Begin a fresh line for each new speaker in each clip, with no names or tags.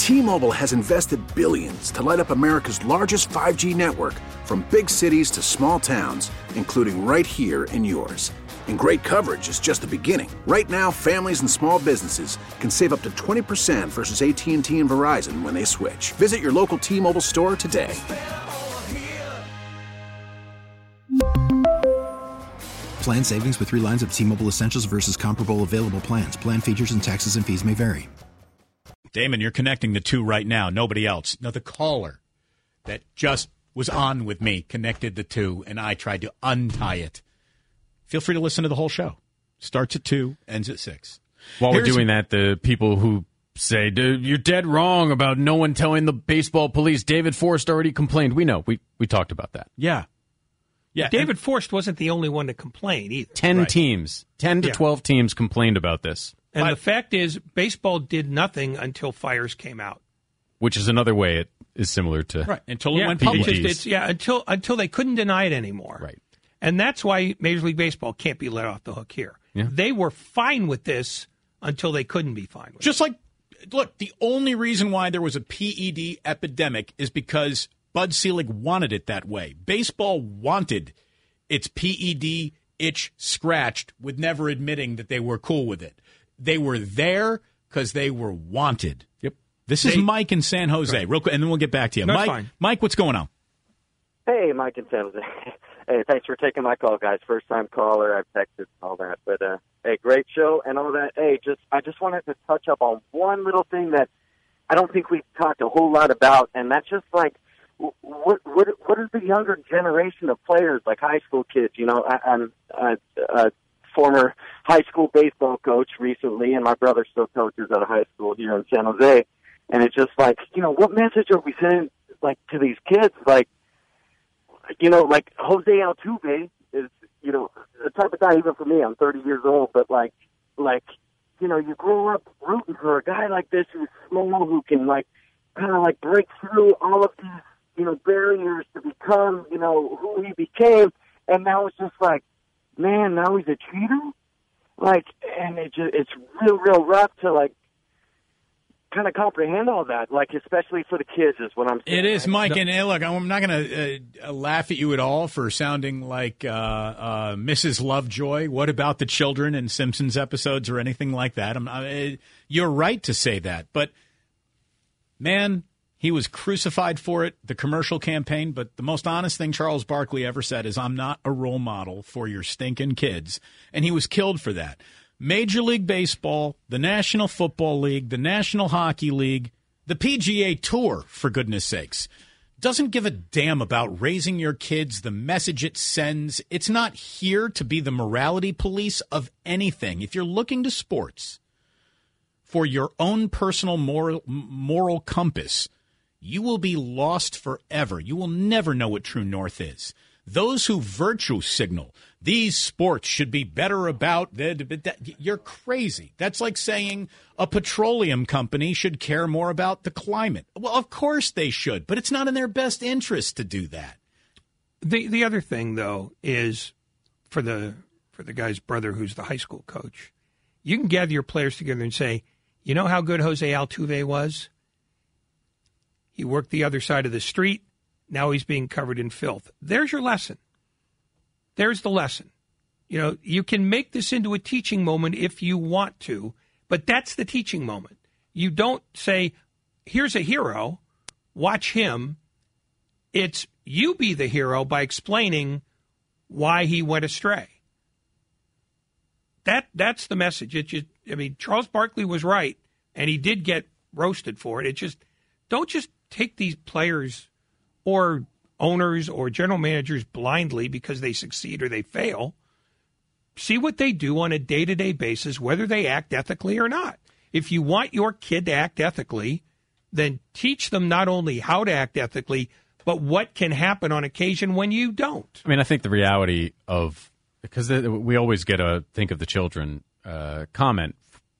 T-Mobile has invested billions to light up America's largest 5G network, from big cities to small towns, including right here in yours. And great coverage is just the beginning. Right now, families and small businesses can save up to 20% versus AT&T and Verizon when they switch. Visit your local T-Mobile store today.
Plan savings with 3 lines of T-Mobile Essentials versus comparable available plans. Plan features and taxes and fees may vary.
Damon, you're connecting the two right now. Nobody else. No, the caller that just was on with me connected the two, and I tried to untie it. Feel free to listen to the whole show. Starts at 2, ends at 6.
While we're doing that, the people who say, dude, you're dead wrong about no one telling the baseball police David Forst already complained. We know. We talked about that.
Yeah. Yeah.
David Forst wasn't the only one to complain either.
10 teams, 10 to 12 teams complained about this.
And the fact is, baseball did nothing until fires came out.
Which is another way it is similar to
right until it went public.
Until they couldn't deny it anymore.
Right.
And that's why Major League Baseball can't be let off the hook here.
Yeah.
They were fine with this until they couldn't be fine with it.
Just like, look, the only reason why there was a PED epidemic is because Bud Selig wanted it that way. Baseball wanted its PED itch scratched with never admitting that they were cool with it. They were there because they were wanted.
Yep.
This is Mike in San Jose,
right.
real quick, and then we'll get back to you.
No,
Mike, what's going on?
Hey, Mike in San Jose. Hey, thanks for taking my call, guys. First-time caller. I've texted and all that. But, hey, great show and all that. Hey, I just wanted to touch up on one little thing that I don't think we've talked a whole lot about, and that's just like, what is the younger generation of players, like high school kids? You know, I'm a former high school baseball coach recently, and my brother still coaches at a high school here in San Jose. And it's just like, you know, what message are we sending, like, to these kids? Like, you know, like Jose Altuve is, you know, the type of guy, even for me, I'm 30 years old, but like, you know, you grow up rooting for a guy like this who's small, who can, like, kind of, like, break through all of these, you know, barriers to become, you know, who he became. And now it's just like, man, now he's a cheater? Like, and it's real rough to, like, kind of comprehend all that, like, especially for the kids is what I'm saying.
It is, Mike, and look, I'm not going to laugh at you at all for sounding like Mrs. Lovejoy. What about the children in Simpsons episodes or anything like that? You're right to say that, but, man, he was crucified for it, the commercial campaign, but the most honest thing Charles Barkley ever said is, I'm not a role model for your stinking kids, and he was killed for that. Major League Baseball, the National Football League, the National Hockey League, the PGA Tour, for goodness sakes, doesn't give a damn about raising your kids, the message it sends. It's not here to be the morality police of anything. If you're looking to sports for your own personal moral compass, you will be lost forever. You will never know what true north is. Those who virtue signal, these sports should be better about, you're crazy. That's like saying a petroleum company should care more about the climate. Well, of course they should, but it's not in their best interest to do that.
The other thing, though, is for the guy's brother who's the high school coach, you can gather your players together and say, you know how good Jose Altuve was? He worked the other side of the street. Now he's being covered in filth. There's your lesson. There's the lesson. You know, you can make this into a teaching moment if you want to, but that's the teaching moment. You don't say, here's a hero, watch him. It's you be the hero by explaining why he went astray. That's the message. Charles Barkley was right, and he did get roasted for it. Don't just take these players or owners or general managers blindly because they succeed or they fail. See what they do on a day-to-day basis, whether they act ethically or not. If you want your kid to act ethically, then teach them not only how to act ethically, but what can happen on occasion when you don't.
I mean, I think the reality of, because we always get a think of the children comment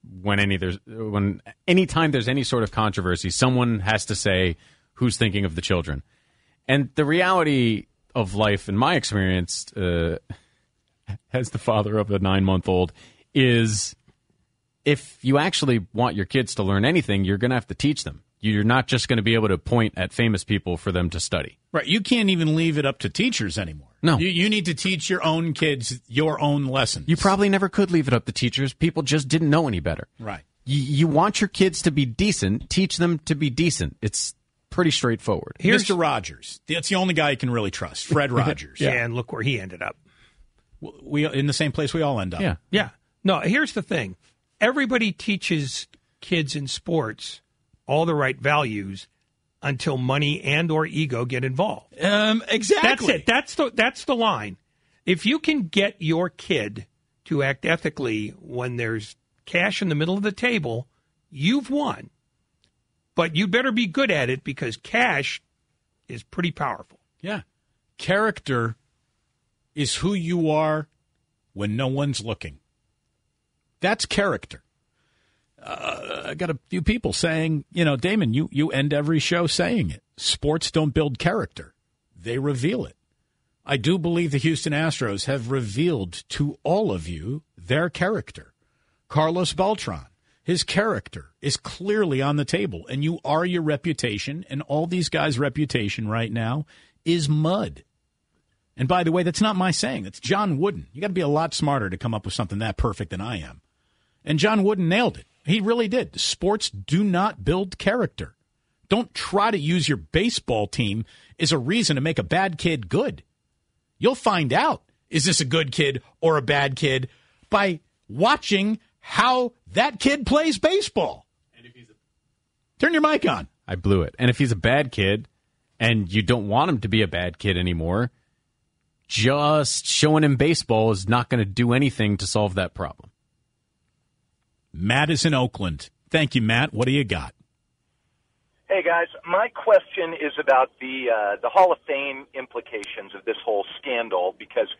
anytime there's any sort of controversy, someone has to say who's thinking of the children. And the reality of life, in my experience, as the father of a 9-month-old, is if you actually want your kids to learn anything, you're going to have to teach them. You're not just going to be able to point at famous people for them to study.
Right. You can't even leave it up to teachers anymore.
No.
You need to teach your own kids your own lessons.
You probably never could leave it up to teachers. People just didn't know any better.
Right.
You want your kids to be decent. Teach them to be decent. It's pretty straightforward.
Here's Mr. Rogers. That's the only guy you can really trust. Fred Rogers.
Yeah, and look where he ended up.
We in the same place we all end up.
Yeah.
Yeah. No, here's the thing. Everybody teaches kids in sports all the right values until money and or ego get involved.
Exactly.
That's it. That's the line. If you can get your kid to act ethically when there's cash in the middle of the table, you've won. But you better be good at it because cash is pretty powerful.
Yeah. Character is who you are when no one's looking. That's character. I got a few people saying, Damon, you end every show saying it. Sports don't build character. They reveal it. I do believe the Houston Astros have revealed to all of you their character. Carlos Beltran, his character is clearly on the table, and you are your reputation, and all these guys' reputation right now is mud. And by the way, that's not my saying. That's John Wooden. You got to be a lot smarter to come up with something that perfect than I am. And John Wooden nailed it. He really did. Sports do not build character. Don't try to use your baseball team as a reason to make a bad kid good. You'll find out, is this a good kid or a bad kid, by watching how that kid plays baseball. And if turn your mic on.
I blew it. And if he's a bad kid and you don't want him to be a bad kid anymore, just showing him baseball is not going to do anything to solve that problem.
Matt is in Oakland. Thank you, Matt. What do you got?
Hey, guys. My question is about the Hall of Fame implications of this whole scandal, because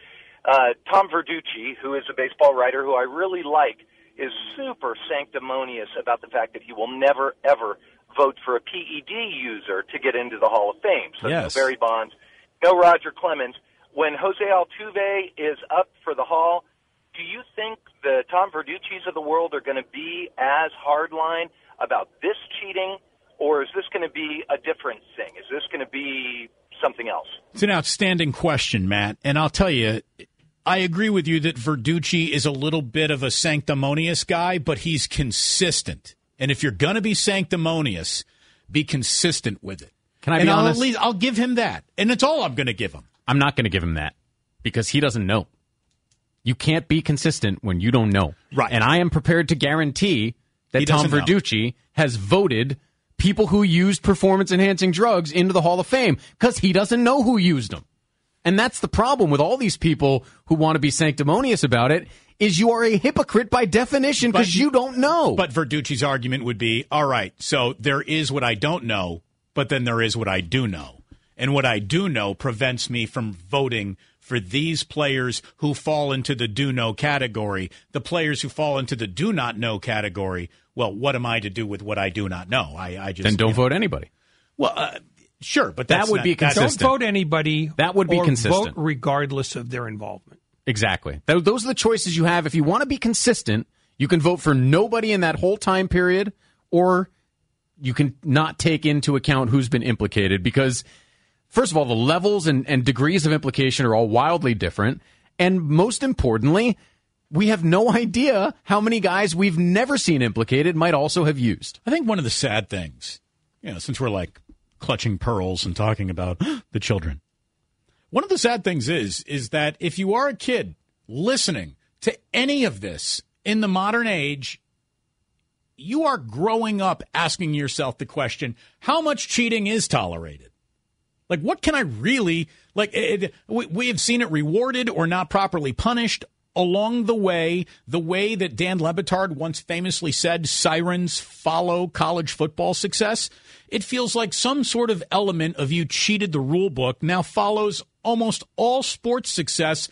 Tom Verducci, who is a baseball writer who I really like, is super sanctimonious about the fact that he will never, ever vote for a PED user to get into the Hall of Fame. So
yes.
No Barry Bonds, no Roger Clemens. When Jose Altuve is up for the Hall, do you think the Tom Verducci's of the world are going to be as hardline about this cheating, or is this going to be a different thing? Is this going to be something else?
It's an outstanding question, Matt. And I'll tell you, I agree with you that Verducci is a little bit of a sanctimonious guy, but he's consistent. And if you're going to be sanctimonious, be consistent with it.
Can I be honest?
I'll give him that. And it's all I'm going to give him.
I'm not going to give him that because he doesn't know. You can't be consistent when you don't know.
Right.
And I am prepared to guarantee that Tom Verducci has voted people who used performance-enhancing drugs into the Hall of Fame because he doesn't know who used them. And that's the problem with all these people who want to be sanctimonious about it, is you are a hypocrite by definition because you don't know.
But Verducci's argument would be, all right, so there is what I don't know, but then there is what I do know. And what I do know prevents me from voting for these players who fall into the do-know category. The players who fall into the do-not-know category, well, what am I to do with what I do not know? I just
then don't vote anybody.
Well, sure, but
that would be consistent.
Don't vote anybody.
That would be consistent.
Vote regardless of their involvement.
Exactly. Those are the choices you have. If you want to be consistent, you can vote for nobody in that whole time period, or you can not take into account who's been implicated because, first of all, the levels and degrees of implication are all wildly different. And most importantly, we have no idea how many guys we've never seen implicated might also have used.
I think one of the sad things, since we're like clutching pearls and talking about the children, one of the sad things is that if you are a kid listening to any of this in the modern age, you are growing up asking yourself the question, how much cheating is tolerated? Like, what can I really, we have seen it rewarded or not properly punished along the way that Dan Le Batard once famously said, sirens follow college football success. It feels like some sort of element of you cheated the rule book now follows almost all sports success,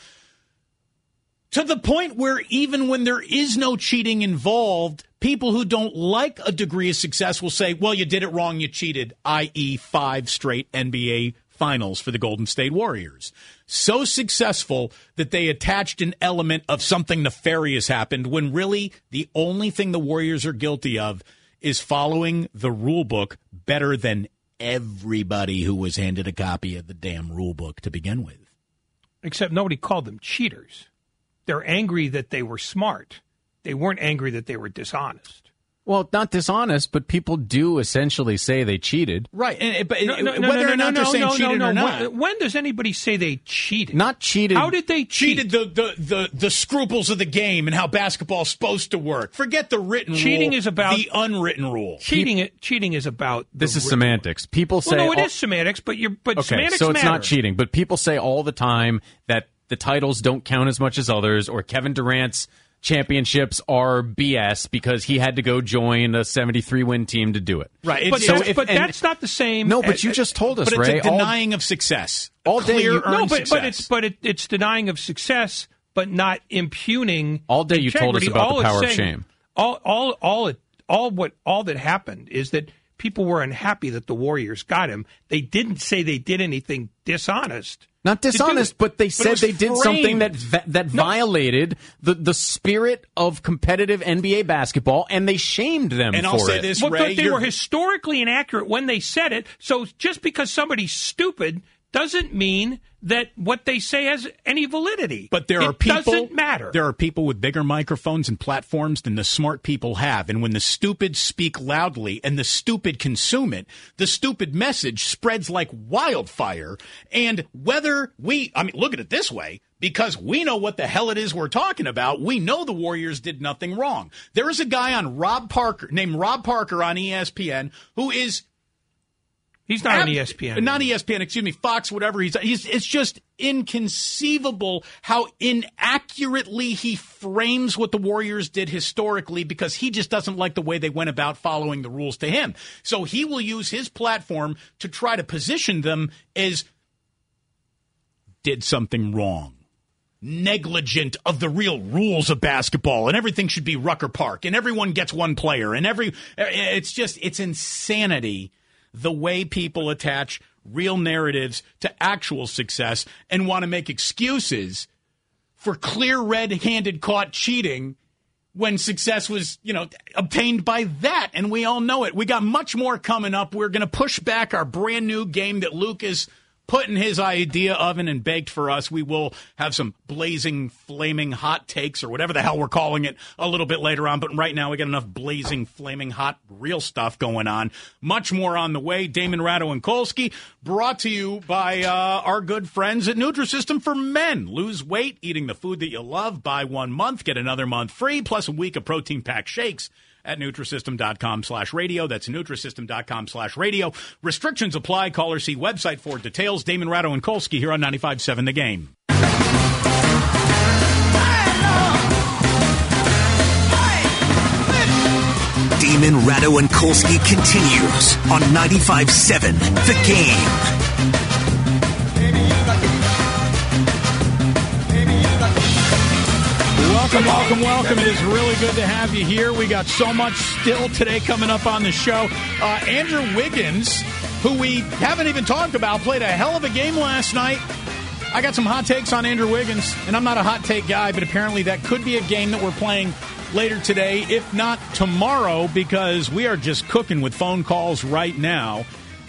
to the point where even when there is no cheating involved, people who don't like a degree of success will say, well, you did it wrong, you cheated, i.e. 5 straight NBA finals for the Golden State Warriors. So successful that they attached an element of something nefarious happened when really the only thing the Warriors are guilty of is following the rule book better than everybody who was handed a copy of the damn rule book to begin with.
Except nobody called them cheaters. They're angry that they were smart. They weren't angry that they were dishonest.
Well, not dishonest, but people do essentially say they cheated.
Right. Whether or not they're saying cheated or not.
When does anybody say they cheated?
Not cheated.
How did they cheat?
Cheated the scruples of the game and how basketball's supposed to work. Forget the written
cheating
rule.
Is about
the unwritten rule.
Cheating is about
this is semantics.
Rule.
People say
it is semantics, but
okay,
semantics
so it's
matter.
not cheating. But people say all the time that the titles don't count as much as others, or Kevin Durant's championships are BS because he had to go join a 73-win team to do it.
Right.
But, that's not the same.
No, but you just told us,
but
Ray.
It's a denying of success.
All day you
earned success.
But it's denying of success, but not impugning.
All day you told us about the power of shame.
All that happened is that people were unhappy that the Warriors got him. They didn't say they did anything dishonest.
Not dishonest, but they said they did something that violated the spirit of competitive NBA basketball, and they shamed them for it.
And I'll say this, Ray.
They were historically inaccurate when they said it, so just because somebody's stupid doesn't mean that what they say has any validity.
But it
doesn't matter.
There are people with bigger microphones and platforms than the smart people have. And when the stupid speak loudly and the stupid consume it, the stupid message spreads like wildfire. And look at it this way. Because we know what the hell it is we're talking about. We know the Warriors did nothing wrong. There is a guy named Rob Parker on ESPN who is...
He's not on ESPN.
Not ESPN, excuse me, Fox, whatever. It's just inconceivable how inaccurately he frames what the Warriors did historically because he just doesn't like the way they went about following the rules to him. So he will use his platform to try to position them as did something wrong. Negligent of the real rules of basketball, and everything should be Rucker Park, and everyone gets one player, and it's insanity. The way people attach real narratives to actual success and want to make excuses for clear red-handed caught cheating when success was, obtained by that. And we all know it. We got much more coming up. We're going to push back our brand new game that Luke is putting his idea oven and baked for us. We will have some blazing, flaming hot takes or whatever the hell we're calling it a little bit later on. But right now we got enough blazing, flaming hot, real stuff going on. Much more on the way. Damon Ratto and Kolsky, brought to you by our good friends at Nutrisystem for Men. Lose weight eating the food that you love. Buy 1 month, get another month free, plus a week of protein pack shakes at Nutrisystem.com/radio. That's Nutrisystem.com/radio. Restrictions apply. Call or see website for details. Damon Ratto and Kolsky here on 95.7 The Game.
Damon Ratto and Kolsky continues on 95.7 The Game.
Welcome. It is really good to have you here. We got so much still today coming up on the show. Andrew Wiggins, who we haven't even talked about, played a hell of a game last night. I got some hot takes on Andrew Wiggins, and I'm not a hot take guy, but apparently that could be a game that we're playing later today, if not tomorrow, because we are just cooking with phone calls right now.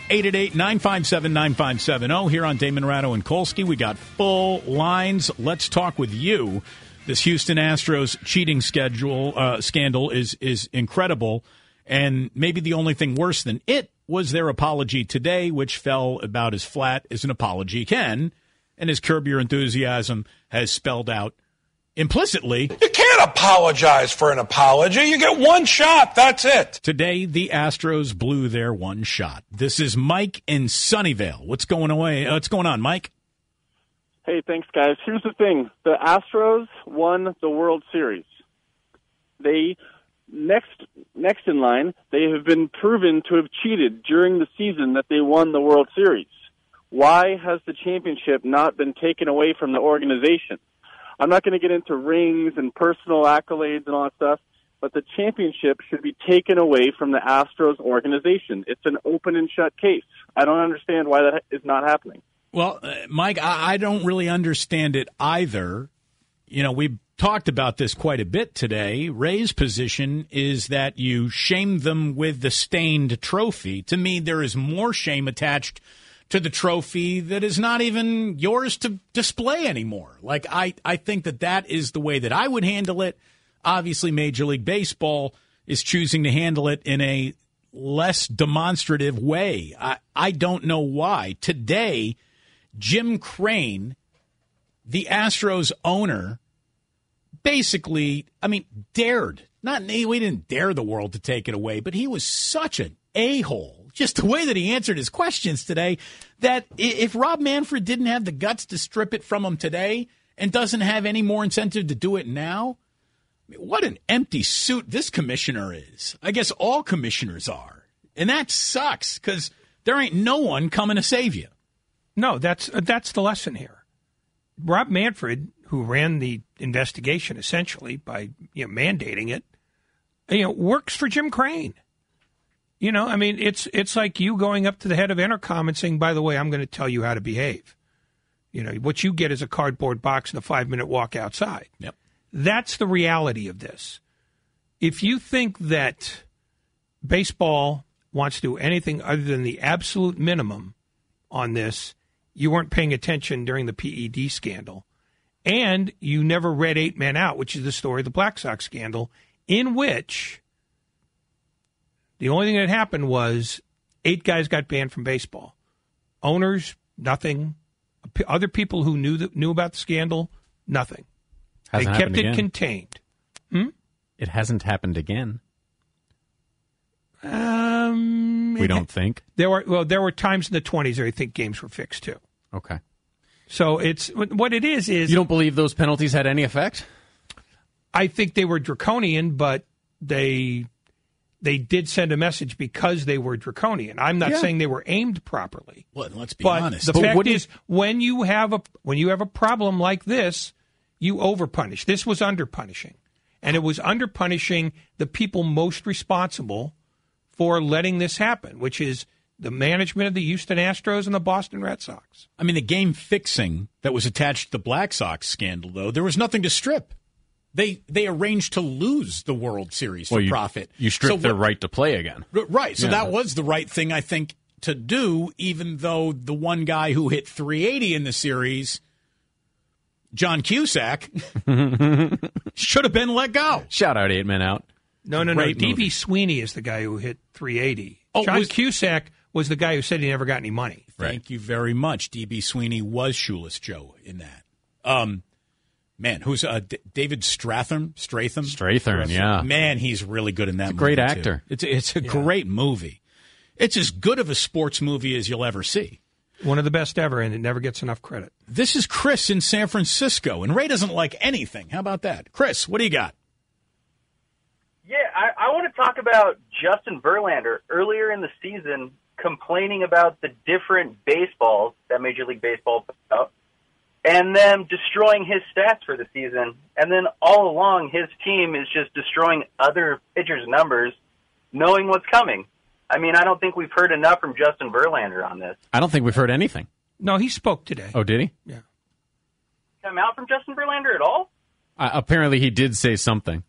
888-957-9570 here on Damon Ratto and Kolsky. We got full lines. Let's talk with you. This Houston Astros cheating scandal is incredible, and maybe the only thing worse than it was their apology today, which fell about as flat as an apology can, and as Curb Your Enthusiasm has spelled out implicitly.
You can't apologize for an apology. You get one shot. That's it.
Today, the Astros blew their one shot. This is Mike in Sunnyvale. What's going on, Mike?
Hey, thanks, guys. Here's the thing. The Astros won the World Series. They, next in line, they have been proven to have cheated during the season that they won the World Series. Why has the championship not been taken away from the organization? I'm not going to get into rings and personal accolades and all that stuff. but the championship should be taken away from the Astros organization. It's an open and shut case. I don't understand why that is not happening.
Well, Mike, I don't really understand it either. You know, we talked about this quite a bit today. Ray's position is that you shame them with the stained trophy. To me, there is more shame attached to the trophy that is not even yours to display anymore. Like, I think that is the way that I would handle it. Obviously, Major League Baseball is choosing to handle it in a less demonstrative way. I don't know why. Today, Jim Crane, the Astros owner, basically, dared. We didn't dare the world to take it away, but he was such an a-hole, just the way that he answered his questions today, that if Rob Manfred didn't have the guts to strip it from him today and doesn't have any more incentive to do it now, what an empty suit this commissioner is. I guess all commissioners are. And that sucks because there ain't no one coming to save you.
No, that's the lesson here. Rob Manfred, who ran the investigation essentially by mandating it, works for Jim Crane. It's like you going up to the head of Entercom and saying, by the way, I'm going to tell you how to behave. What you get is a cardboard box and a 5-minute walk outside.
Yep.
That's the reality of this. If you think that baseball wants to do anything other than the absolute minimum on this, you weren't paying attention during the PED scandal. And you never read 8 Men Out, which is the story of the Black Sox scandal, in which the only thing that happened was 8 guys got banned from baseball. Owners, nothing. Other people who knew about the scandal, nothing. They kept it contained.
It hasn't happened again. We don't think.
There were times in the 20s where I think games were fixed too.
Okay.
So it's what it is.
You don't believe those penalties had any effect?
I think they were draconian, but they did send a message because they were draconian. I'm not saying they were aimed properly.
Well, let's be honest.
The fact is, when you have a problem like this, you overpunish. This was underpunishing, and it was underpunishing the people most responsible for letting this happen, which is the management of the Houston Astros and the Boston Red Sox.
The game fixing that was attached to the Black Sox scandal, though, there was nothing to strip. They arranged to lose the World Series for profit.
You stripped their right to play again.
Right. So that was the right thing, I think, to do, even though the one guy who hit 380 in the series, John Cusack, should have been let go.
Shout out 8 Men Out.
No. D.B. Sweeney is the guy who hit 380. John Cusack was the guy who said he never got any money.
Thank you very much. D.B. Sweeney was Shoeless Joe in that. Man, who's David Strathern?
Strathern, yeah.
Man, he's really good in that movie.
Great actor.
Too. It's a great movie. It's as good of a sports movie as you'll ever see.
One of the best ever, and it never gets enough credit.
This is Chris in San Francisco, and Ray doesn't like anything. How about that? Chris, what do you got?
Yeah, I want to talk about Justin Verlander earlier in the season complaining about the different baseballs that Major League Baseball put out and them destroying his stats for the season. And then all along, his team is just destroying other pitchers' numbers, knowing what's coming. I don't think we've heard enough from Justin Verlander on this.
I don't think we've heard anything.
No, he spoke today.
Oh, did he?
Yeah.
Come out from Justin Verlander at all?
Apparently, he did say something.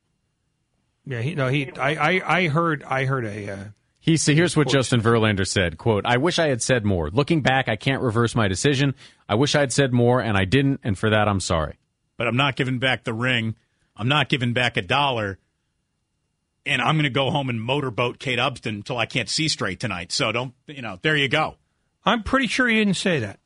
Yeah, I heard a.
Here's what Justin Verlander said, quote, "I wish I had said more. Looking back, I can't reverse my decision. I wish I had said more, and I didn't, and for that, I'm sorry.
But I'm not giving back the ring. I'm not giving back $1, and I'm going to go home and motorboat Kate Upton until I can't see straight tonight. So there you go."
I'm pretty sure he didn't say that.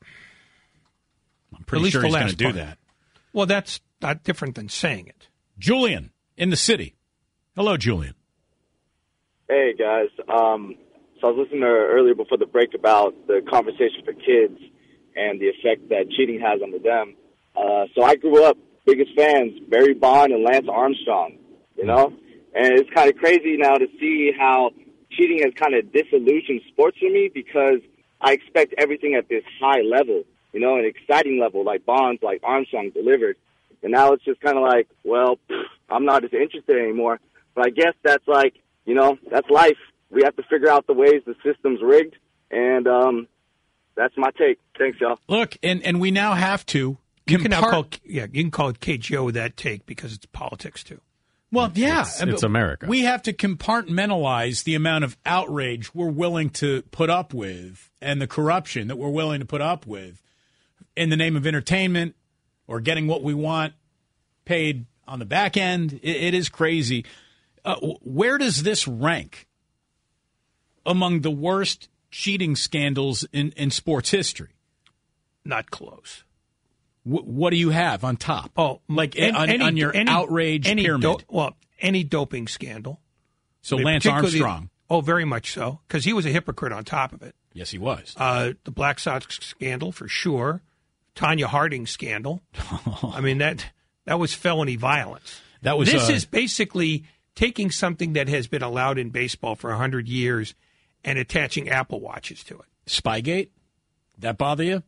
I'm pretty sure he's going to do that.
Well, that's not different than saying it.
Julian in the city. Hello, Julian.
Hey, guys. So I was listening earlier before the break about the conversation for kids and the effect that cheating has on them. So I grew up, biggest fans, Barry Bond and Lance Armstrong, And it's kind of crazy now to see how cheating has kind of disillusioned sports for me because I expect everything at this high level, an exciting level like Bonds, like Armstrong delivered. And now it's just kind of like, well, I'm not as interested anymore. But I guess that's like, that's life. We have to figure out the ways the system's rigged, and that's my take. Thanks, y'all.
Look, and we now have to.
You can call it KGO that take because it's politics too.
Well, yeah,
it's America.
We have to compartmentalize the amount of outrage we're willing to put up with and the corruption that we're willing to put up with in the name of entertainment or getting what we want paid on the back end. It is crazy. Where does this rank among the worst cheating scandals in sports history?
Not close.
What do you have on top?
Oh,
like on your outrage pyramid?
Any doping scandal.
So Lance Armstrong.
Oh, very much so, because he was a hypocrite on top of it.
Yes, he was.
The Black Sox scandal, for sure. Tanya Harding scandal. I mean, that was felony violence. This is basically taking something that has been allowed in baseball for 100 years and attaching Apple Watches to it.
Spygate? That bother you?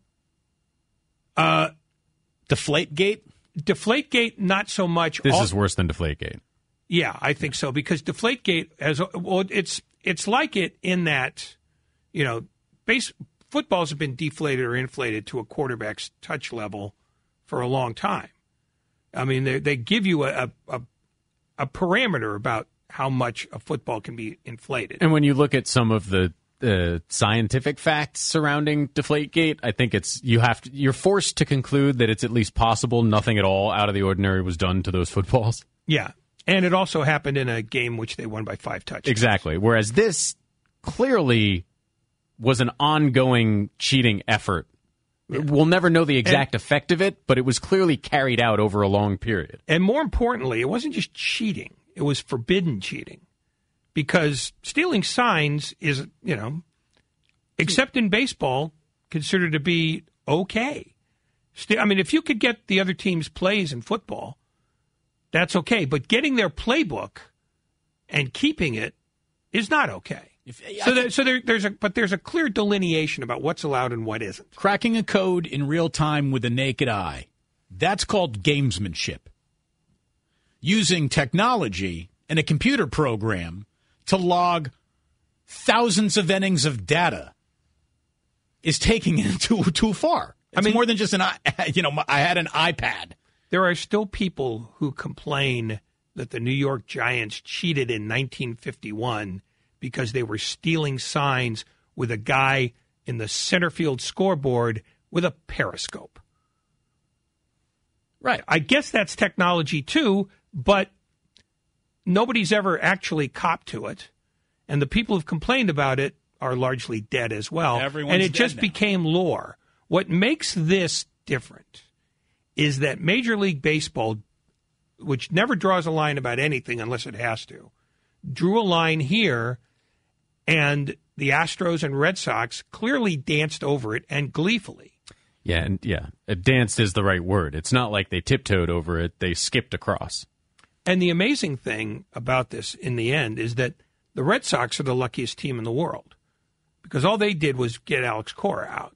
Deflategate?
Deflategate, not so much.
This is worse than Deflategate.
Yeah, I think so, because Deflategate, it's like it in that, footballs have been deflated or inflated to a quarterback's touch level for a long time. I mean, they give you a parameter about how much a football can be inflated.
And when you look at some of the scientific facts surrounding Deflategate, I think you're forced to conclude that it's at least possible nothing at all out of the ordinary was done to those footballs.
Yeah, and it also happened in a game which they won by 5 touchdowns.
Exactly. Whereas this clearly was an ongoing cheating effort. Yeah. We'll never know the exact effect of it, but it was clearly carried out over a long period.
And more importantly, it wasn't just cheating. It was forbidden cheating. Because stealing signs is, except in baseball, considered to be okay. If you could get the other team's plays in football, that's okay. But getting their playbook and keeping it is not okay. There's a clear delineation about what's allowed and what isn't.
Cracking a code in real time with the naked eye, that's called gamesmanship. Using technology and a computer program to log thousands of innings of data is taking it too far. It's more than just I had an iPad.
There are still people who complain that the New York Giants cheated in 1951 because they were stealing signs with a guy in the center field scoreboard with a periscope. Right. I guess that's technology too, but nobody's ever actually copped to it. And the people who've complained about it are largely dead as well. And it just became lore. What makes this different is that Major League Baseball, which never draws a line about anything unless it has to, drew a line here, and the Astros and Red Sox clearly danced over it, and gleefully.
Yeah, danced is the right word. It's not like they tiptoed over it. They skipped across.
And the amazing thing about this in the end is that the Red Sox are the luckiest team in the world because all they did was get Alex Cora out.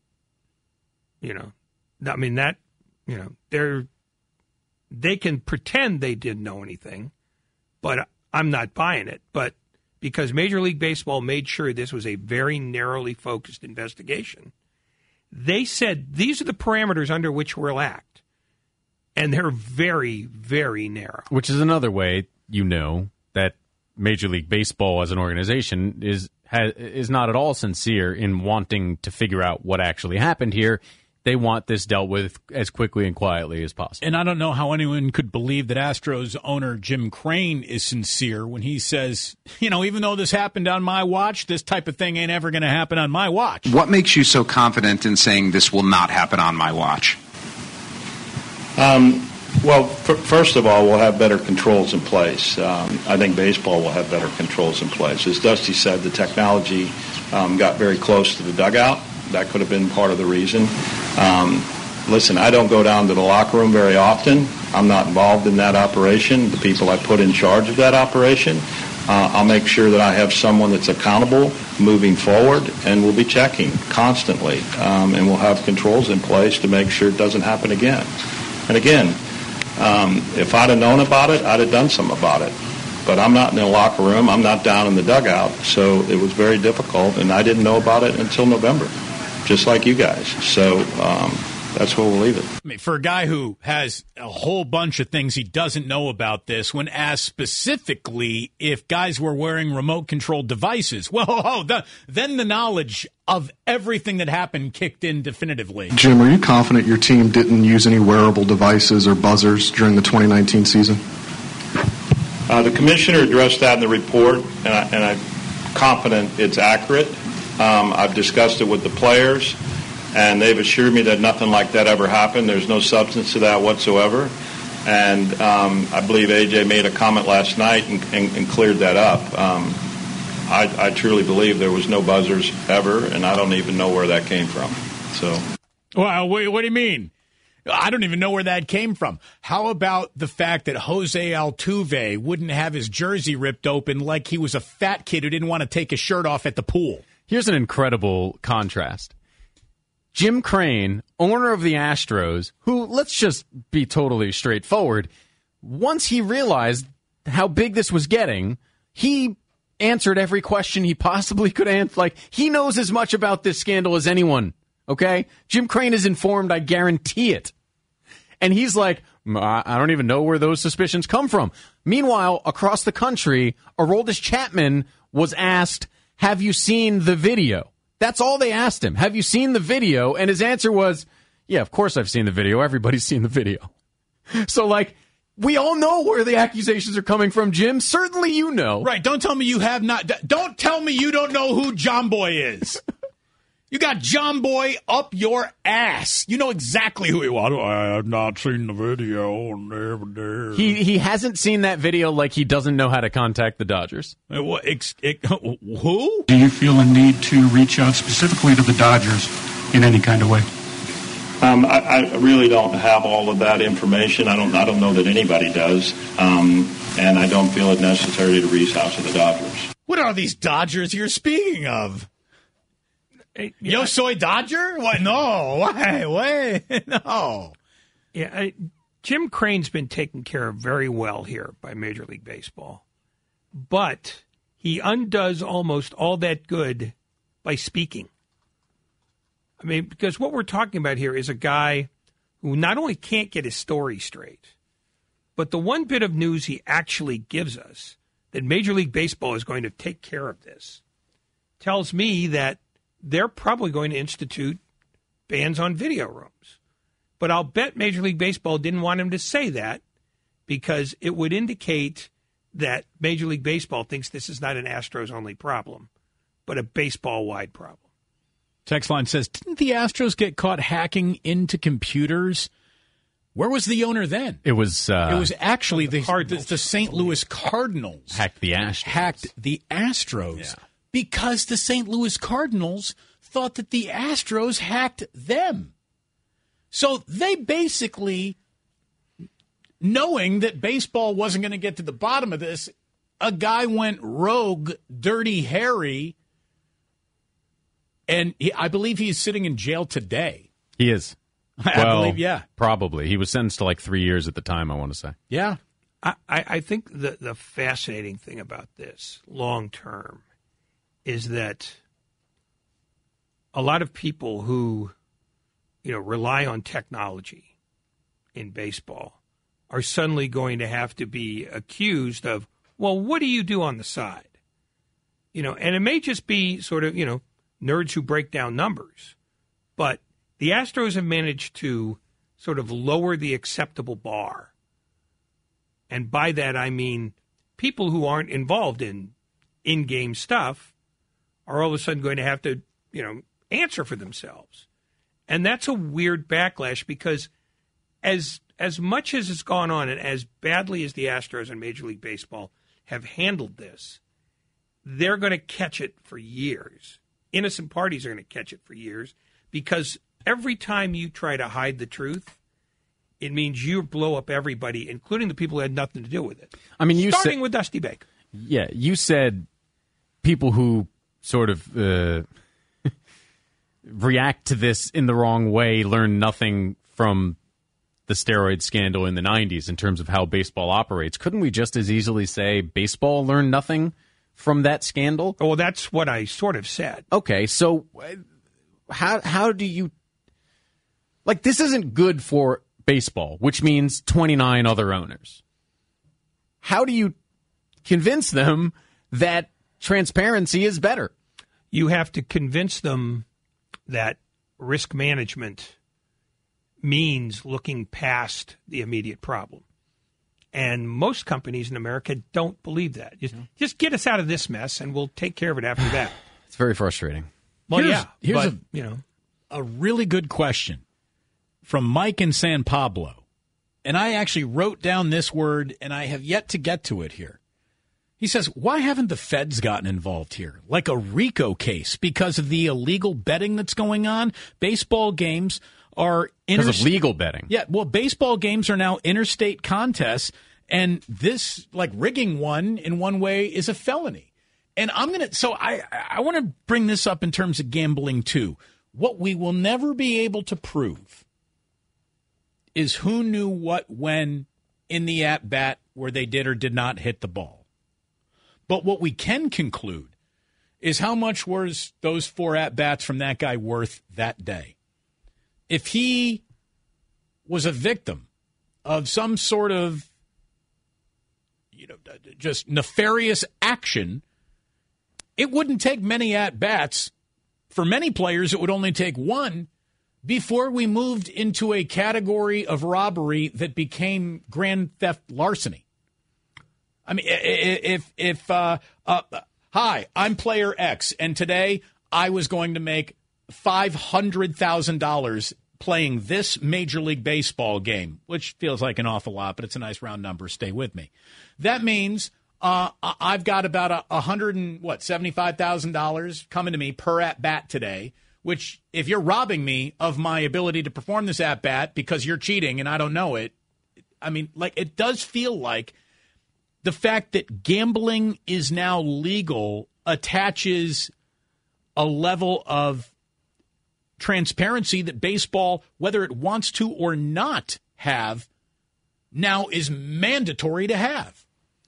They can pretend they didn't know anything, but I'm not buying it. But because Major League Baseball made sure this was a very narrowly focused investigation, they said these are the parameters under which we'll act. And they're very, very narrow.
Which is another way, that Major League Baseball as an organization is not at all sincere in wanting to figure out what actually happened here. They want this dealt with as quickly and quietly as possible.
And I don't know how anyone could believe that Astros owner Jim Crane is sincere when he says, even though this happened on my watch, this type of thing ain't ever going to happen on my watch.
What makes you so confident in saying this will not happen on my watch?
First of all, we'll have better controls in place. I think baseball will have better controls in place. As Dusty said, the technology got very close to the dugout. That could have been part of the reason. Listen, I don't go down to the locker room very often. I'm not involved in that operation. The people I put in charge of that operation, I'll make sure that I have someone that's accountable moving forward, and we'll be checking constantly. And we'll have controls in place to make sure it doesn't happen again. And again, if I'd have known about it, I'd have done something about it. But I'm not in the locker room. I'm not down in the dugout. So it was very difficult, and I didn't know about it until November, just like you guys. So that's where we'll leave it.
I mean, for a guy who has a whole bunch of things he doesn't know about this, when asked specifically if guys were wearing remote-controlled devices, then the knowledge of everything that happened kicked in definitively.
Jim, are you confident your team didn't use any wearable devices or buzzers during the 2019 season?
The commissioner addressed that in the report, and I'm confident it's accurate. I've discussed it with the players, and they've assured me that nothing like that ever happened. There's no substance to that whatsoever. And I believe A.J. made a comment last night and cleared that up. I truly believe there was no buzzers ever, and I don't even know where that came from. So,
Well, what do you mean? I don't even know where that came from. How about the fact that Jose Altuve wouldn't have his jersey ripped open like he was a fat kid who didn't want to take his shirt off at the pool?
Here's an incredible contrast. Jim Crane, owner of the Astros, who, let's just be totally straightforward, once he realized how big this was getting, he answered every question he possibly could answer. Like, he knows as much about this scandal as anyone, okay? Jim Crane is informed, I guarantee it. And he's like, I don't even know where those suspicions come from. Meanwhile, across the country, Aroldis Chapman was asked, have you seen the video? That's all they asked him. Have you seen the video? And his answer was, yeah, of course I've seen the video. Everybody's seen the video. So, like, we all know where the accusations are coming from, Jim. Certainly you know.
Right. Don't tell me you have not. Don't tell me you don't know who John Boy is. You got John Boy up your ass. You know exactly who he was. I have not seen the video.
He hasn't seen that video like he doesn't know how to contact the Dodgers.
Who?
Do you feel a need to reach out specifically to the Dodgers in any kind of way?
I really don't have all of that information. I don't know that anybody does. And I don't feel it necessary to reach out to the Dodgers.
What are these Dodgers you're speaking of? Yo soy Dodger? What? No. Why? No.
Yeah, Jim Crane's been taken care of very well here by Major League Baseball. But he undoes almost all that good by speaking. I mean, because what we're talking about here is a guy who not only can't get his story straight, but the one bit of news he actually gives us, that Major League Baseball is going to take care of this, tells me that they're probably going to institute bans on video rooms. But I'll bet Major League Baseball didn't want him to say that because it would indicate that Major League Baseball thinks this is not an Astros-only problem, but a baseball-wide problem.
Text line says, didn't the Astros get caught hacking into computers? Where was the owner then?
It was
actually the St. Louis Cardinals.
Hacked the Astros.
Yeah. Because the St. Louis Cardinals thought that the Astros hacked them. So they basically, knowing that baseball wasn't going to get to the bottom of this, a guy went rogue, Dirty Harry, and I believe he's sitting in jail today.
He is.
I believe, yeah.
Probably. He was sentenced to like 3 years at the time, I want to say.
Yeah.
I think the fascinating thing about this, long term, is that a lot of people who, rely on technology in baseball are suddenly going to have to be accused of, well, what do you do on the side? And it may just be sort of, nerds who break down numbers. But the Astros have managed to sort of lower the acceptable bar. And by that, I mean people who aren't involved in in-game stuff are all of a sudden going to have to, answer for themselves. And that's a weird backlash because as much as it's gone on and as badly as the Astros and Major League Baseball have handled this, they're going to catch it for years. Innocent parties are going to catch it for years because every time you try to hide the truth, it means you blow up everybody, including the people who had nothing to do with it.
I mean,
starting with Dusty Baker.
Yeah, you said people who sort of react to this in the wrong way learn nothing from the steroid scandal in the 90s in terms of how baseball operates. Couldn't we just as easily say baseball learned nothing from that scandal?
Well, that's what I sort of said.
Okay, so how do you... Like, this isn't good for baseball, which means 29 other owners. How do you convince them that transparency is better?
You have to convince them that risk management means looking past the immediate problem. And most companies in America don't believe that. Just get us out of this mess, and we'll take care of it after that.
It's very frustrating.
Well,
here's a really good question from Mike in San Pablo. And I actually wrote down this word, and I have yet to get to it here. He says, why haven't the feds gotten involved here? Like a RICO case because of the illegal betting that's going on? Baseball games are...
Because of legal betting.
Yeah, well, baseball games are now interstate contests, and this, like, rigging one in one way is a felony. And I'm going to... So I want to bring this up in terms of gambling, too. What we will never be able to prove is who knew what when in the at-bat where they did or did not hit the ball. But what we can conclude is how much was those 4 at-bats from that guy worth that day. If he was a victim of some sort of, just nefarious action, it wouldn't take many at-bats. For many players, it would only take one before we moved into a category of robbery that became grand theft larceny. I mean, if hi, I'm player X, and today I was going to make $500,000 playing this Major League Baseball game, which feels like an awful lot, but it's a nice round number. Stay with me. That means I've got about $175,000 coming to me per at bat today. Which, if you're robbing me of my ability to perform this at bat because you're cheating and I don't know it, I mean, like, it does feel like the fact that gambling is now legal attaches a level of transparency that baseball, whether it wants to or not have, now is mandatory to have.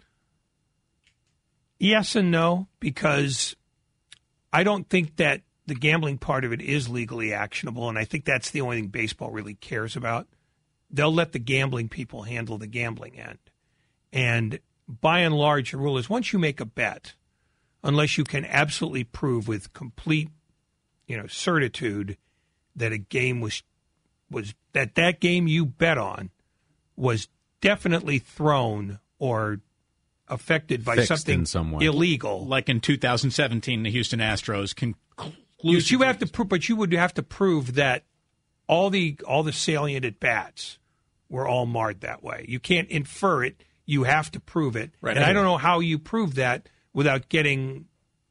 Yes and no, because I don't think that the gambling part of it is legally actionable, and I think that's the only thing baseball really cares about. They'll let the gambling people handle the gambling end. And by and large, the rule is once you make a bet, unless you can absolutely prove with complete, certitude that a game was that game you bet on was definitely thrown or affected by something
in some way.
Illegal.
Like in 2017, the Houston Astros
you have to prove, but you would have to prove that all the salient at bats were all marred that way. You can't infer it. You have to prove it.
Right.
And I don't know how you prove that without getting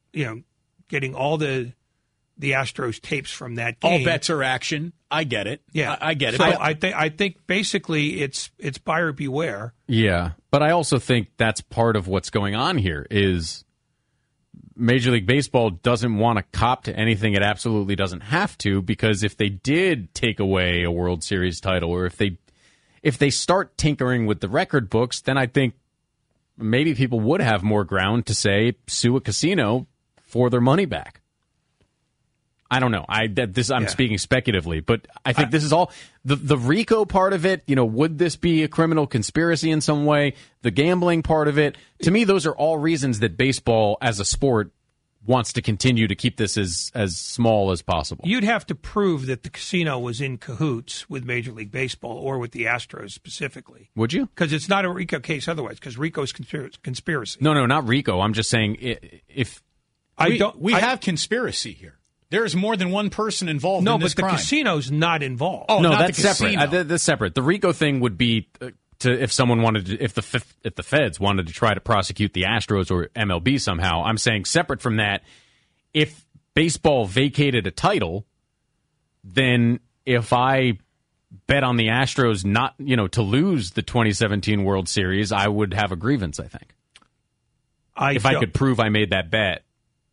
all the Astros tapes from that game.
All bets are action. I get it.
Yeah,
I get it.
So I think basically it's buyer beware.
Yeah, but I also think that's part of what's going on here is Major League Baseball doesn't want to cop to anything it absolutely doesn't have to, because if they did take away a World Series title, or if they start tinkering with the record books, then I think maybe people would have more ground to say sue a casino for their money back. I don't know. I'm speaking speculatively, but I think this is all the RICO part of it. Would this be a criminal conspiracy in some way? The gambling part of it. To me, those are all reasons that baseball as a sport wants to continue to keep this as small as possible.
You'd have to prove that the casino was in cahoots with Major League Baseball or with the Astros specifically.
Would you?
Because it's not a RICO case otherwise, because RICO is conspiracy.
No, not RICO. I'm just saying if
we have conspiracy here. There's more than one person involved in this crime.
No, but the casino's not involved.
Oh,
no,
not
that's
the
separate. That's separate. The RICO thing would be if someone wanted to, if the feds wanted to try to prosecute the Astros or MLB somehow. I'm saying separate from that, if baseball vacated a title, then if I bet on the Astros not, to lose the 2017 World Series, I would have a grievance, I think. If I could prove I made that bet.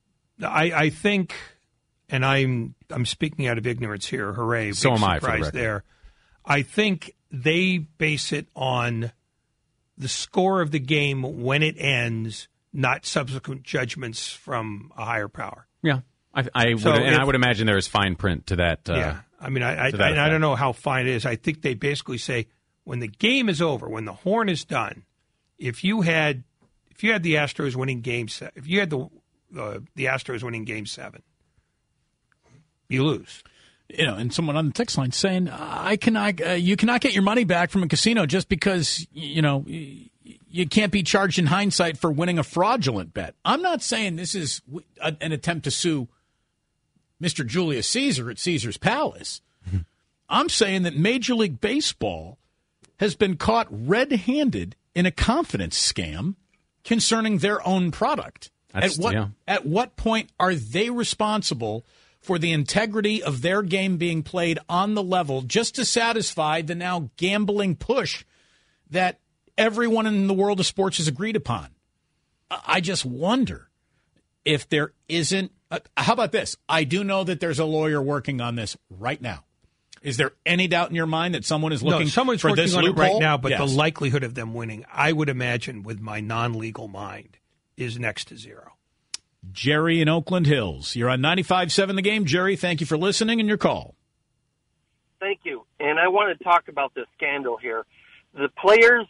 I think... And I'm speaking out of ignorance here. Hooray! Big
so am I.
Surprise there. I think they base it on the score of the game when it ends, not subsequent judgments from a higher power.
Yeah, I would imagine there is fine print to that.
Yeah, I mean, I don't know how fine it is. I think they basically say when the game is over, when the horn is done, if you had the Astros winning Game 7, if you had the Astros winning Game 7, you lose.
And someone on the text line saying, you cannot get your money back from a casino just because, you can't be charged in hindsight for winning a fraudulent bet. I'm not saying this is an attempt to sue Mr. Julius Caesar at Caesar's Palace. I'm saying that Major League Baseball has been caught red-handed in a confidence scam concerning their own product. At what point are they responsible for the integrity of their game being played on the level just to satisfy the now gambling push that everyone in the world of sports has agreed upon? I just wonder if there isn't. How about this? I do know that there's a lawyer working on this right now. Is there any doubt in your mind that someone is looking for this loophole?
It right now, but the likelihood of them winning, I would imagine, with my non-legal mind, is next to zero.
Jerry in Oakland Hills. You're on 95.7 The Game. Jerry, thank you for listening and your call.
Thank you. And I want to talk about this scandal here. The players'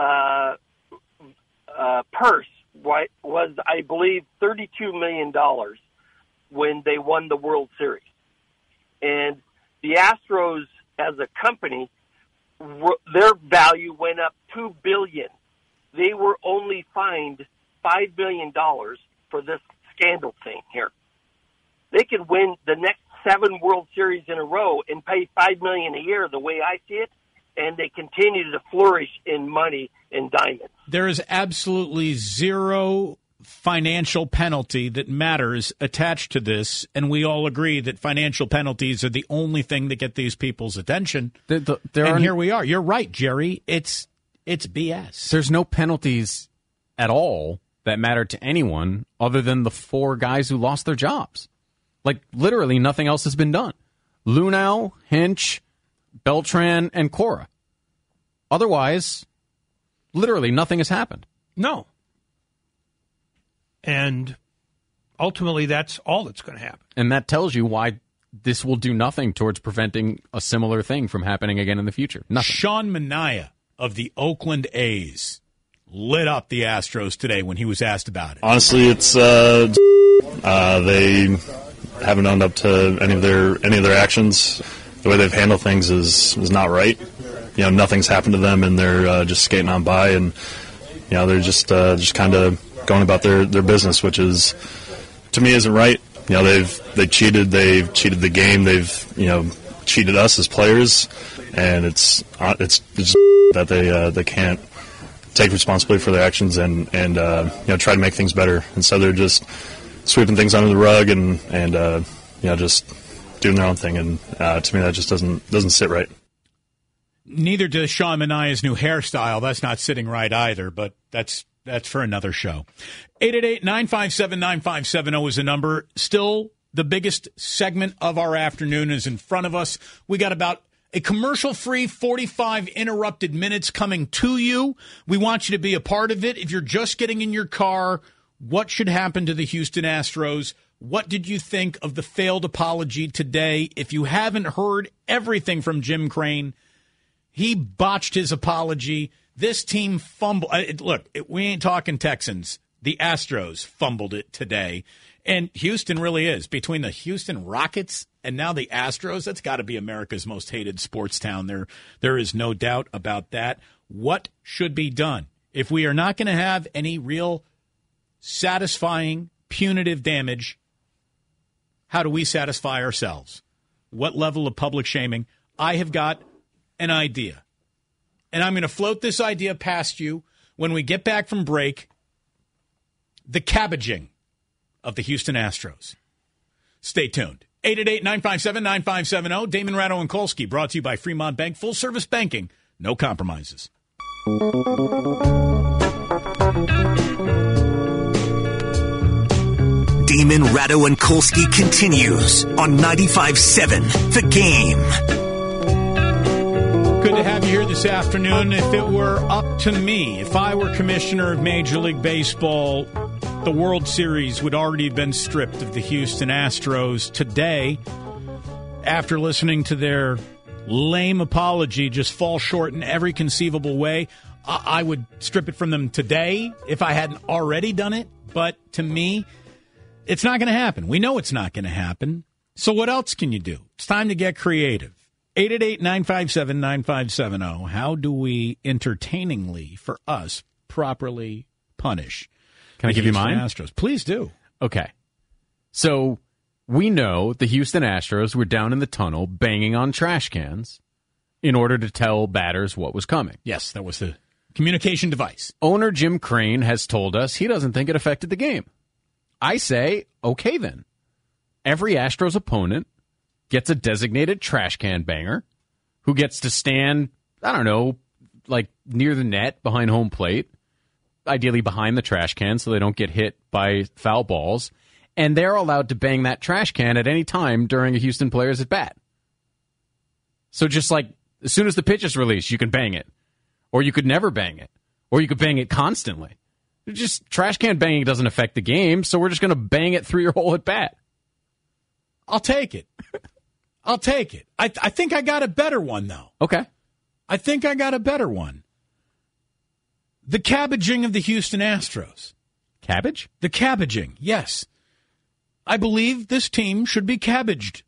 purse was, I believe, $32 million when they won the World Series. And the Astros, as a company, their value went up $2 billion. They were only fined $5 billion for this scandal thing here. They could win the next 7 World Series in a row and pay $5 million a year, the way I see it, and they continue to flourish in money and diamonds.
There is absolutely zero financial penalty that matters attached to this, and we all agree that financial penalties are the only thing that get these people's attention. Here we are. You're right, Jerry. It's BS.
There's no penalties at all that matter to anyone other than the 4 guys who lost their jobs. Like, literally nothing else has been done. Lunau, Hinch, Beltran, and Cora. Otherwise, literally nothing has happened.
No. And ultimately, that's all that's going to happen.
And that tells you why this will do nothing towards preventing a similar thing from happening again in the future. Nothing.
Sean Manaea of the Oakland A's lit up the Astros today when he was asked about it.
Honestly, it's they haven't owned up to any of their actions. The way they've handled things is not right. Nothing's happened to them, and they're just skating on by, and they're just kind of going about their business, which is, to me, isn't right. They've cheated the game. They've cheated us as players, and it's just that they can't take responsibility for their actions and try to make things better. And so they're just sweeping things under the rug and just doing their own thing. And to me, that just doesn't sit right.
Neither does Sean Manaea's new hairstyle. That's not sitting right either, but that's for another show. 888-957-9570 is the number. Still, the biggest segment of our afternoon is in front of us. We got about a commercial-free 45 interrupted minutes coming to you. We want you to be a part of it. If you're just getting in your car, what should happen to the Houston Astros? What did you think of the failed apology today? If you haven't heard everything from Jim Crane, he botched his apology. This team fumbled. Look, we ain't talking Texans. The Astros fumbled it today. And Houston really is. Between the Houston Rockets and now the Astros, that's got to be America's most hated sports town. There is no doubt about that. What should be done? If we are not going to have any real satisfying punitive damage, how do we satisfy ourselves? What level of public shaming? I have got an idea. And I'm going to float this idea past you when we get back from break. The cabbaging of the Houston Astros. Stay tuned. 888-957-9570. Damon Ratto and Kolsky, brought to you by Fremont Bank. Full service banking. No compromises.
Damon Ratto and Kolsky continues on 95.7 The Game.
Good to have you here this afternoon. If it were up to me, if I were commissioner of Major League Baseball, the World Series would already have been stripped of the Houston Astros today. After listening to their lame apology just fall short in every conceivable way, I would strip it from them today if I hadn't already done it. But to me, it's not going to happen. We know it's not going to happen. So what else can you do? It's time to get creative. 888-957-9570. How do we entertainingly, for us, properly punish?
Can I give you mine?
Astros? Please do.
Okay. So we know the Houston Astros were down in the tunnel banging on trash cans in order to tell batters what was coming.
Yes, that was the communication device.
Owner Jim Crane has told us he doesn't think it affected the game. I say, okay then. Every Astros opponent gets a designated trash can banger who gets to stand, I don't know, like near the net behind home plate, ideally behind the trash can so they don't get hit by foul balls, and they're allowed to bang that trash can at any time during a Houston player's at bat. So just like as soon as the pitch is released, you can bang it, or you could never bang it, or you could bang it constantly. Just trash can banging doesn't affect the game, so we're just going to bang it through your whole at bat.
I'll take it. I'll take it. I think I got a better one, though.
Okay.
I think I got a better one. The cabbaging of the Houston Astros.
Cabbage?
The cabbaging, yes. I believe this team should be cabbaged.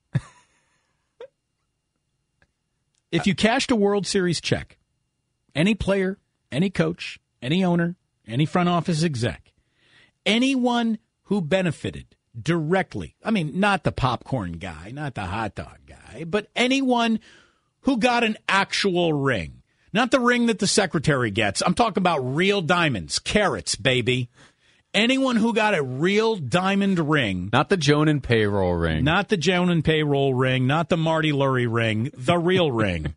If you cashed a World Series check, any player, any coach, any owner, any front office exec, anyone who benefited directly, I mean, not the popcorn guy, not the hot dog guy, but anyone who got an actual ring. Not the ring that the secretary gets. I'm talking about real diamonds, carats, baby. Anyone who got a real diamond ring.
Not the Joan and Payroll ring.
Not the Joan and Payroll ring, not the Marty Lurie ring, the real ring.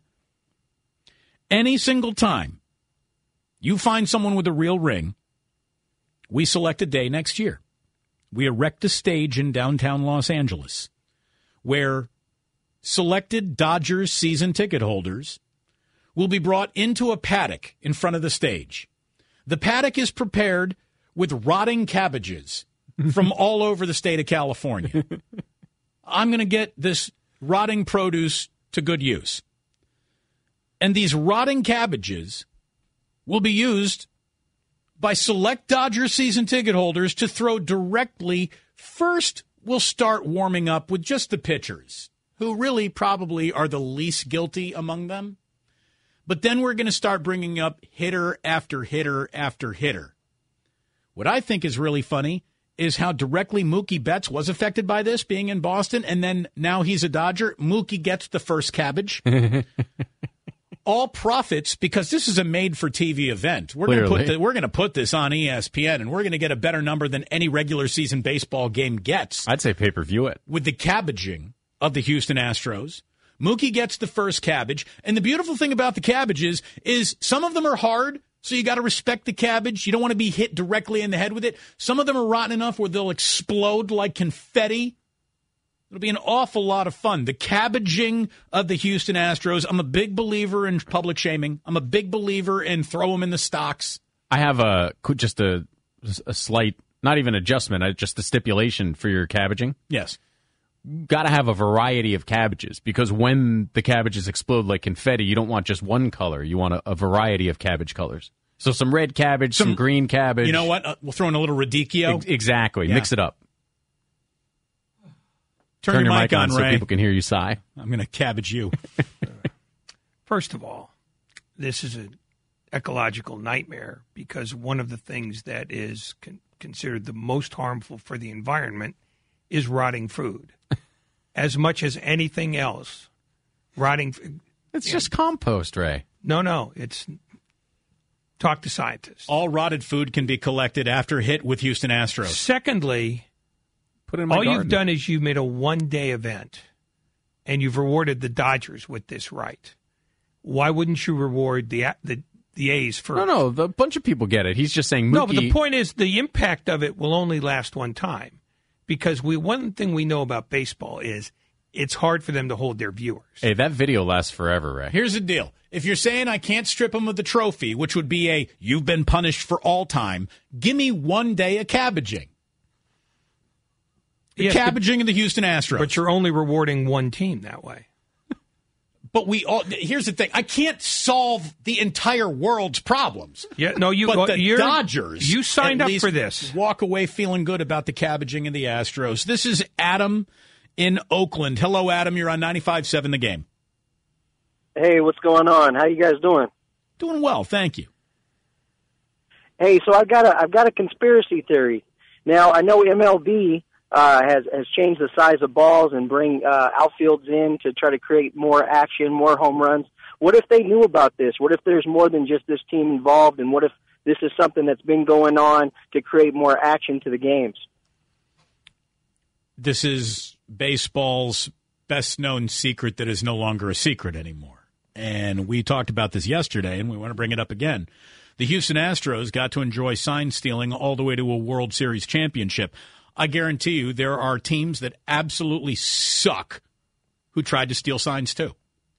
Any single time you find someone with a real ring, we select a day next year. We erect a stage in downtown Los Angeles where selected Dodgers season ticket holders will be brought into a paddock in front of the stage. The paddock is prepared with rotting cabbages from all over the state of California. I'm going to get this rotting produce to good use. And these rotting cabbages will be used by select Dodger season ticket holders to throw directly. First, we'll start warming up with just the pitchers, who really probably are the least guilty among them. But then we're going to start bringing up hitter after hitter after hitter. What I think is really funny is how directly Mookie Betts was affected by this, being in Boston, and then now he's a Dodger. Mookie gets the first cabbage. All profits, because this is a made-for-TV event. We're going to put this on ESPN, and we're going to get a better number than any regular season baseball game gets.
I'd say pay-per-view it.
With the cabbaging of the Houston Astros, Mookie gets the first cabbage. And the beautiful thing about the cabbages is some of them are hard, so you got to respect the cabbage. You don't want to be hit directly in the head with it. Some of them are rotten enough where they'll explode like confetti. It'll be an awful lot of fun. The cabbaging of the Houston Astros. I'm a big believer in public shaming. I'm a big believer in throw them in the stocks.
I have just a slight, not even adjustment, just a stipulation for your cabbaging.
Yes.
Got to have a variety of cabbages, because when the cabbages explode like confetti, you don't want just one color. You want a variety of cabbage colors. So some red cabbage, some green cabbage.
You know what? We'll throw in a little radicchio.
Exactly. Yeah. Mix it up.
Turn your mic on,
so
Ray.
People can hear you sigh.
I'm going to cabbage you.
First of all, this is an ecological nightmare, because one of the things that is considered the most harmful for the environment is rotting food. As much as anything else, rotting.
It's just compost, Ray.
No, it's. Talk to scientists.
All rotted food can be collected after hit with Houston Astros.
Secondly,
put in my
all
garden.
you've done is you've made a one-day event, and you've rewarded the Dodgers with this right. Why wouldn't you reward the A's first?
No, a bunch of people get it. He's just saying Mookie.
No, but the point is the impact of it will only last one time, because one thing we know about baseball is it's hard for them to hold their viewers.
Hey, that video lasts forever, Ray.
Here's the deal. If you're saying I can't strip him of the trophy, which would be a you've been punished for all time, give me 1 day of cabbaging. The cabbaging of the Houston Astros.
But you're only rewarding one team that way.
But here's the thing. I can't solve the entire world's problems.
Yeah, no,
but the Dodgers,
you signed
at
up
least
for this.
Walk away feeling good about the cabbaging of the Astros. This is Adam in Oakland. Hello, Adam. You're on 95.7 The Game.
Hey, what's going on? How you guys doing?
Doing well, thank you.
Hey, so I've got a conspiracy theory. Now I know MLB has changed the size of balls and bring outfields in to try to create more action, more home runs. What if they knew about this? What if there's more than just this team involved? And what if this is something that's been going on to create more action to the games?
This is baseball's best-known secret that is no longer a secret anymore. And we talked about this yesterday, and we want to bring it up again. The Houston Astros got to enjoy sign stealing all the way to a World Series championship. I guarantee you there are teams that absolutely suck who tried to steal signs too.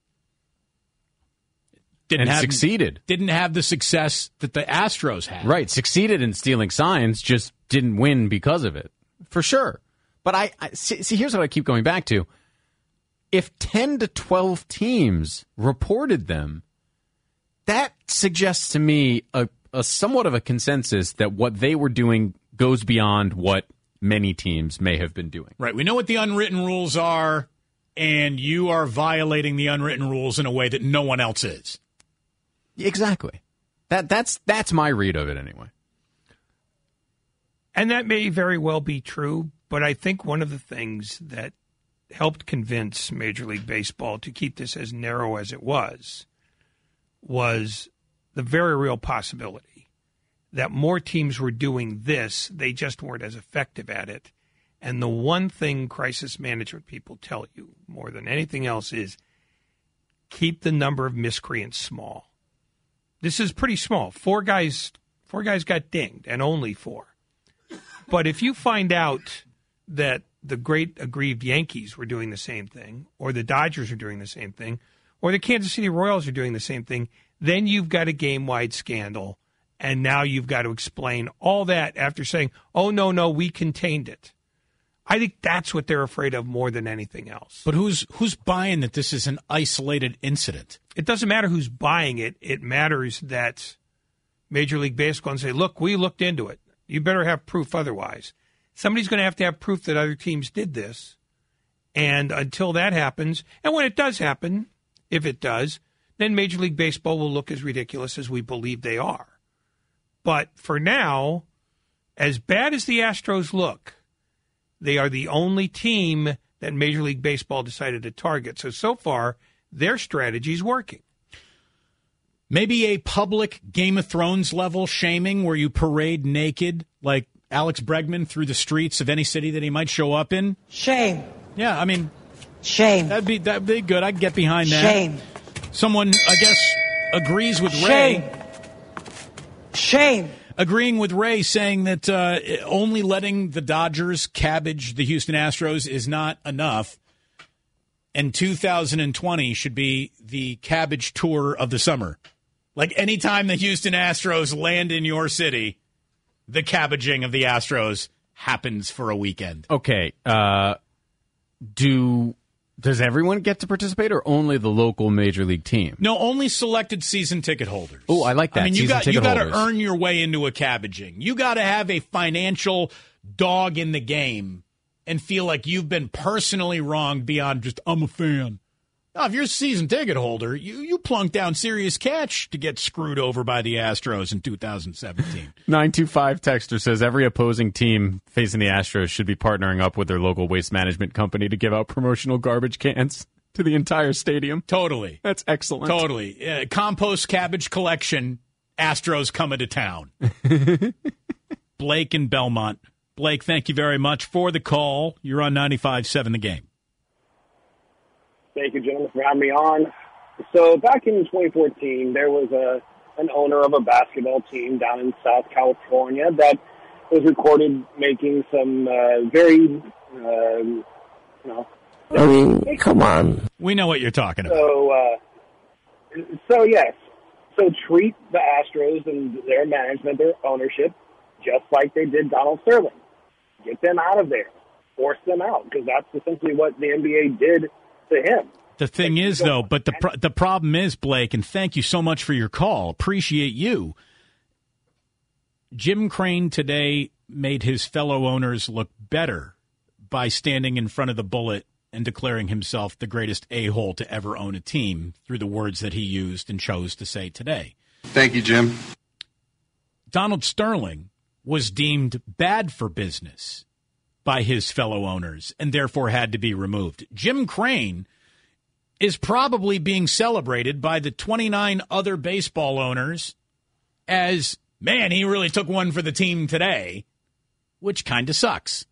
Succeeded.
Didn't have the success that the Astros had.
Right, succeeded in stealing signs, just didn't win because of it. For sure. But I see, here's what I keep going back to. If 10 to 12 teams reported them, that suggests to me a somewhat of a consensus that what they were doing goes beyond what many teams may have been doing.
Right. We know what the unwritten rules are, and you are violating the unwritten rules in a way that no one else is.
Exactly. That's my read of it anyway.
And that may very well be true, but I think one of the things that helped convince Major League Baseball to keep this as narrow as it was the very real possibility that more teams were doing this, they just weren't as effective at it. And the one thing crisis management people tell you more than anything else is keep the number of miscreants small. This is pretty small. Four guys got dinged, and only 4. But if you find out that the great aggrieved Yankees were doing the same thing, or the Dodgers are doing the same thing, or the Kansas City Royals are doing the same thing, then you've got a game-wide scandal, and now you've got to explain all that after saying, oh, no, we contained it. I think that's what they're afraid of more than anything else.
But who's buying that this is an isolated incident?
It doesn't matter who's buying it. It matters that Major League Baseball and say, look, we looked into it. You better have proof otherwise. Somebody's going to have proof that other teams did this. And until that happens, and when it does happen, if it does, then Major League Baseball will look as ridiculous as we believe they are. But for now, as bad as the Astros look, they are the only team that Major League Baseball decided to target. So far, their strategy's working.
Maybe a public Game of Thrones level shaming where you parade naked like Alex Bregman through the streets of any city that he might show up in.
Shame.
Yeah, I mean,
shame.
That'd be good. I'd get behind that.
Shame.
Someone, I guess, agrees with Ray.
Shame.
Agreeing with Ray, saying that only letting the Dodgers cabbage the Houston Astros is not enough, and 2020 should be the cabbage tour of the summer. Like anytime the Houston Astros land in your city, the cabbaging of the Astros happens for a weekend.
Okay. Does everyone get to participate, or only the local major league team?
No, only selected season ticket holders.
Oh, I like that.
I mean, you got
to
earn your way into a cabbaging. You got to have a financial dog in the game and feel like you've been personally wronged beyond just, I'm a fan. Now, if you're a season ticket holder, you plunk down serious cash to get screwed over by the Astros in 2017.
925 texter says every opposing team facing the Astros should be partnering up with their local waste management company to give out promotional garbage cans to the entire stadium.
Totally.
That's excellent.
Totally. Compost cabbage collection, Astros coming to town. Blake in Belmont. Blake, thank you very much for the call. You're on 95.7 The Game.
Thank you, gentlemen, for having me on. So back in 2014, there was an owner of a basketball team down in South California that was recorded making some very,
I mean, come on.
We know what you're talking about.
So yes. So treat the Astros and their management, their ownership, just like they did Donald Sterling. Get them out of there. Force them out, because that's essentially what the NBA did to him.
The thing is, though, but the problem is, Blake, and thank you so much for your call. Appreciate you. Jim Crane today made his fellow owners look better by standing in front of the bullet and declaring himself the greatest a-hole to ever own a team through the words that he used and chose to say today.
Thank you, Jim.
Donald Sterling was deemed bad for business by his fellow owners and therefore had to be removed. Jim Crane is probably being celebrated by the 29 other baseball owners as, man, he really took one for the team today, which kind of sucks.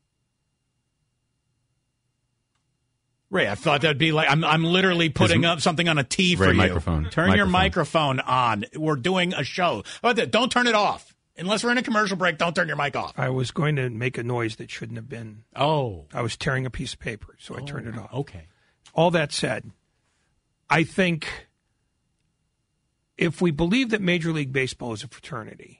Ray, I thought that'd be like, I'm literally putting up something on a tee for you.
Microphone.
Turn your microphone on. We're doing a show. Don't turn it off. Unless we're in a commercial break, don't turn your mic off.
I was going to make a noise that shouldn't have been.
Oh.
I was tearing a piece of paper, so I turned it off.
Okay.
All that said, I think if we believe that Major League Baseball is a fraternity,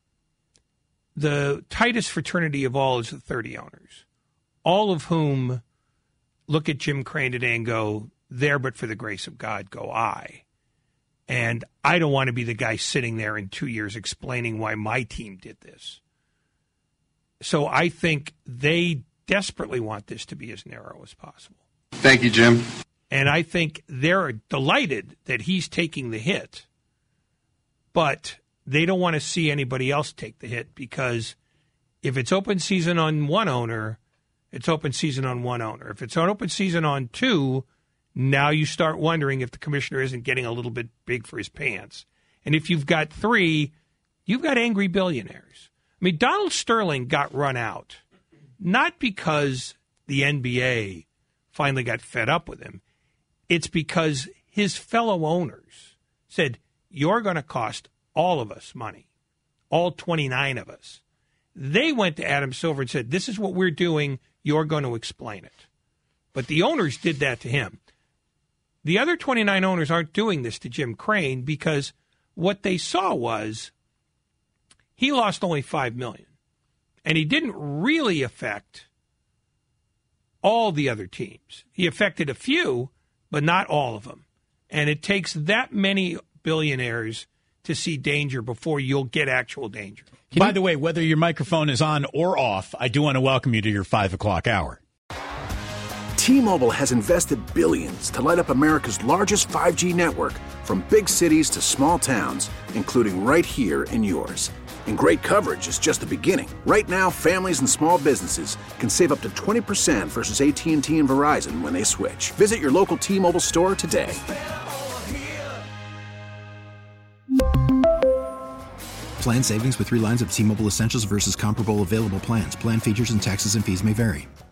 the tightest fraternity of all is the 30 owners, all of whom look at Jim Crane today and go, there but for the grace of God go I. And I don't want to be the guy sitting there in 2 years explaining why my team did this. So I think they desperately want this to be as narrow as possible.
Thank you, Jim.
And I think they're delighted that he's taking the hit, but they don't want to see anybody else take the hit, because if it's open season on one owner, it's open season on one owner. If it's an open season on two, now you start wondering if the commissioner isn't getting a little bit big for his pants. And if you've got three, you've got angry billionaires. I mean, Donald Sterling got run out, not because the NBA finally got fed up with him. It's because his fellow owners said, you're going to cost all of us money, all 29 of us. They went to Adam Silver and said, this is what we're doing. You're going to explain it. But the owners did that to him. The other 29 owners aren't doing this to Jim Crane because what they saw was he lost only $5 million. And he didn't really affect all the other teams. He affected a few, but not all of them. And it takes that many billionaires to see danger before you'll get actual danger.
By the way, whether your microphone is on or off, I do want to welcome you to your 5 o'clock hour.
T-Mobile has invested billions to light up America's largest 5G network, from big cities to small towns, including right here in yours. And great coverage is just the beginning. Right now, families and small businesses can save up to 20% versus AT&T and Verizon when they switch. Visit your local T-Mobile store today.
Plan savings with 3 lines of T-Mobile Essentials versus comparable available plans. Plan features and taxes and fees may vary.